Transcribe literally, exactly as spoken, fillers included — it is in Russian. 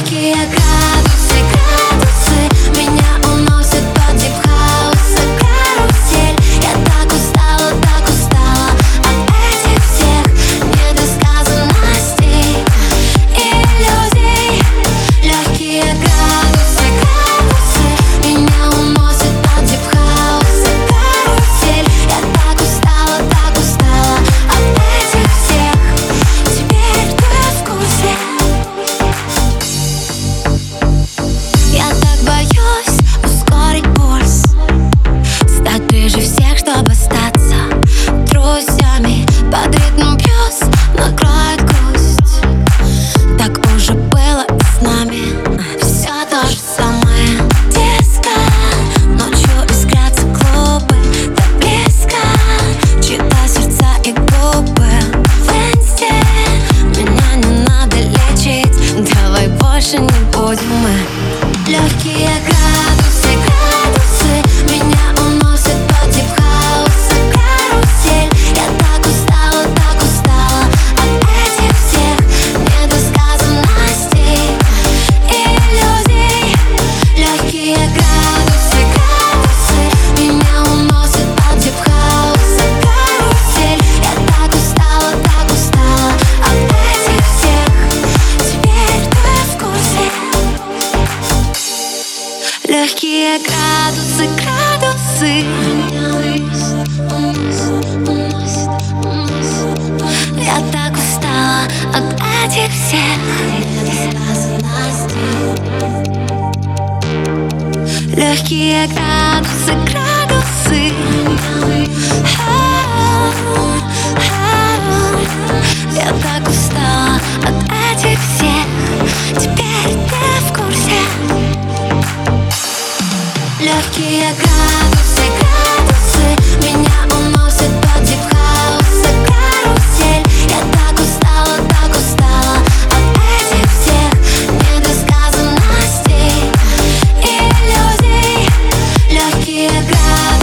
Легкие градусы, градусы меня уносят под дип хауса, карусель. Я так устала, так устала от этих всех недосказанностей, иллюзий. Легкие градусы, градусы меня уносят под дип хауса, карусель. Я так устала, так устала от этих всех. Теперь ты в курсе. Я так боюсь ускорить пульс, стать ближе всех, чтобы остаться друзьями. Под ритм бьюсь, накроет грусть. Так уже было и с нами. Все то же самое. Диско, ночью искрятся клубы, так близко, чьи-то сердца и губы. В инсте меня не надо лечить, давай больше не будем мы. Легкие градусы, градусы меня уносят под дип хауса, карусель. Я так устала, так устала от этих всех недосказанностей, иллюзий. Легкие градусы, градусы меня уносят под дип хауса, карусель. Я так устала, так устала от этих всех. Теперь ты в курсе. Легкие градусы, градусы я так устала от этих всех недосказанностей. Легкие градусы, градусы я так устала от этих всех. Теперь ты в курсе. Легкие градусы, градусы меня уносят под дип хауса, карусель. Я так устала, так устала от этих всех недосказанностей, иллюзий. Легкие градусы.